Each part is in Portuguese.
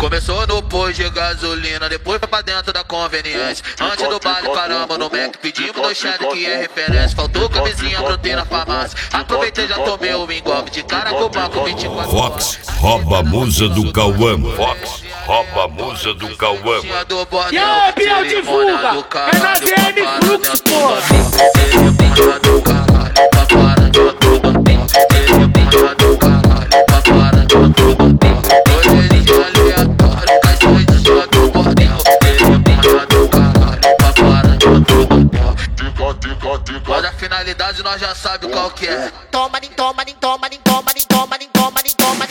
Começou no posto de gasolina, depois foi pra dentro da conveniência. Antes do baile paramos no Mac, pedimos 2 cheddar que é referência. Faltou camisinha, brotei na farmácia. Aproveitei, já tomei o engolve de cara com o banco 24. Fox rouba a musa do Cauã. Fox rouba a musa do Cauã. E aí, Biel de fuga? É na DM Fluxo, porra. Mas a finalidade nós já sabe qual que é. Toma, toma, toma, toma, toma, toma, toma,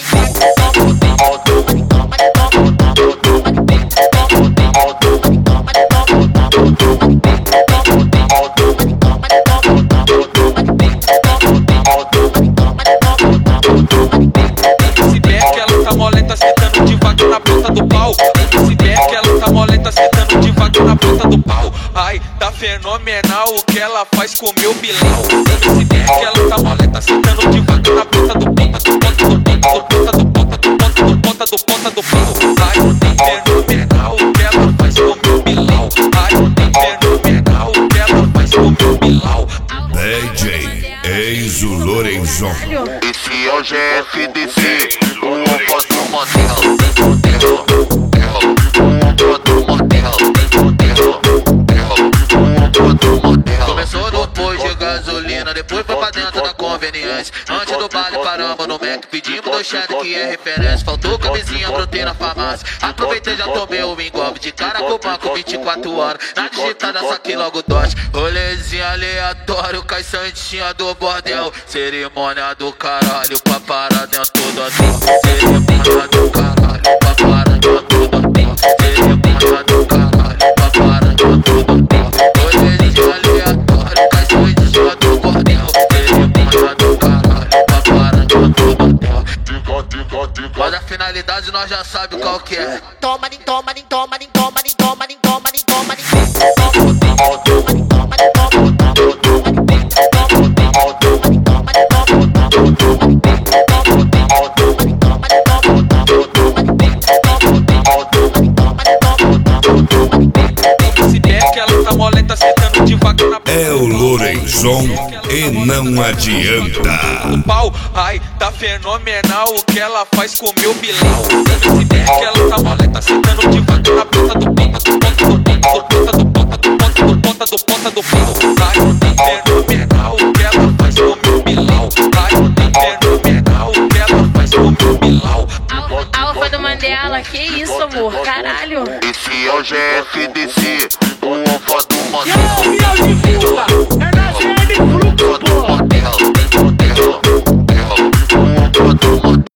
Se der que ela tá molenta, sentando devagar na ponta do pau. Se der que ela tá molenta, sentando devagar na ponta do pau. Ai, tá fenomenal o que ela faz com meu bilão. Se der que ela tá molenta, sentando devagar na ponta do ponta do ponta do ponta do ponta do ponta do ponta do ponta do pau. Ai, tá fenomenal o que ela faz com meu bilão. Ai, tá fenomenal o que ela faz com meu bilão. DJ Enzo Lorenzon. Esse é o GFDC, o opa do motel. Começou no posto de gasolina, depois foi pra dentro da conveniência. Antes do baile paramos no Mac, pedimos 2 cheddar que é referência. Faltou camisinha, brotei na farmácia. Aproveitei, já tomei o engolve de cara com o banco 24 horas. Na digitada saquei logo dote. Rolezinho aleatório, cai santinha do bordel. Cerimônia do caralho, pra parar dentro do hotel. Cerimônia do caralho, pra parar dentro do hotel. Cerimônia do caralho, pra parar dentro do hotel. Rolezinho aleatório, cai santinha do bordel. Cerimônia do caralho, pra parar dentro do hotel. Mas a finalidade nós já sabe qual que é. toma, toma, toma, toma, toma, toma, toma, Se der que ela tá molenta, sentando devagar na ponta. É o Lorenzon e não adianta. Do pau, ai, tá fenomenal o que ela faz com meu bilão. Se der que ela tá molenta, sentando devagar na ponta do ponta do ponta do ponta do ponta do ponta do ponta do ponta do pau. Ai, tá fenomenal o que ela faz com meu bilão. Ai, tá fenomenal o que ela faz com meu bilão. Alfa do Mandela, que isso, amor? Caralho. Esse é o GFDC, o opa do motel.